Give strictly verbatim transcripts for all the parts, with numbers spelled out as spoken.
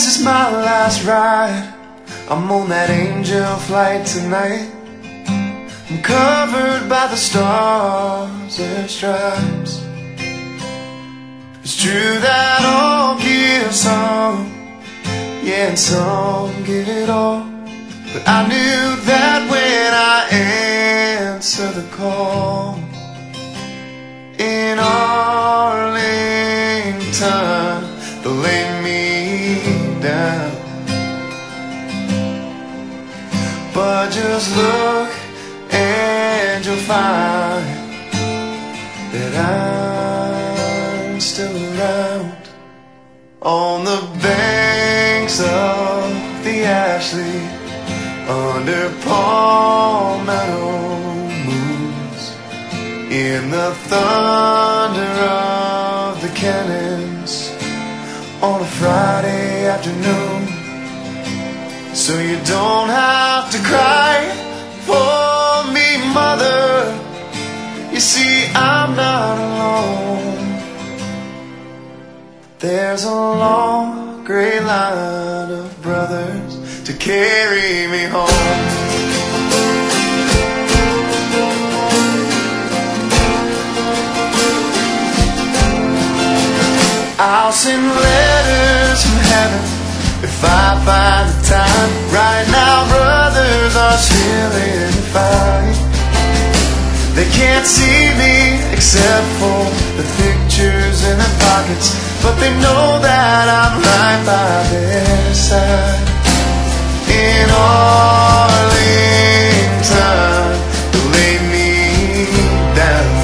This is my last ride. I'm on that angel flight tonight. I'm covered by the stars and stripes. It's true that all give some, yeah, and some give it all. But I knew that when I answer the call in Arlington, they'll lay me down. But just look and you'll find that I'm still around on the banks of the Ashley, under palm meadow moons, in the thunder of the cannons on a Friday afternoon. So you don't have to cry for me, mother. You see, I'm not alone. There's a long gray line of brothers to carry me home. I'll send letters from heaven if I find the time. Right now brothers are still in the fight. They can't see me except for the pictures in their pockets, but they know that I'm right by their side. In Arlington, they lay me down.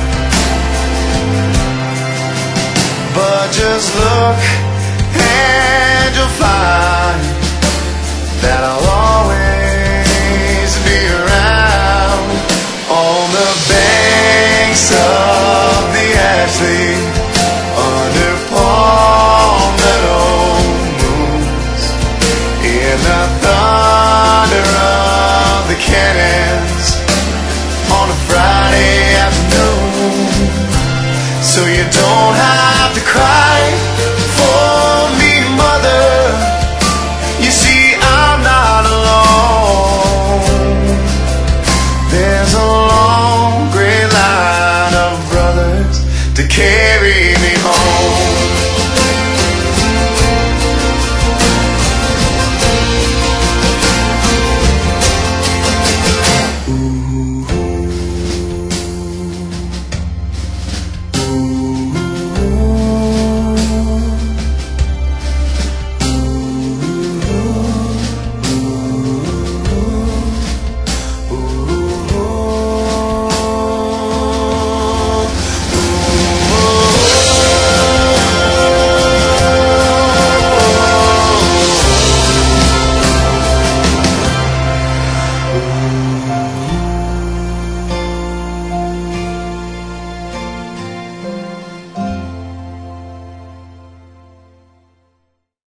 But just look and you'll find that I'll always be around on the banks of the Ashley, under palm meadow moons, in the thunder of the cannons on a Friday afternoon. So you don't have to cry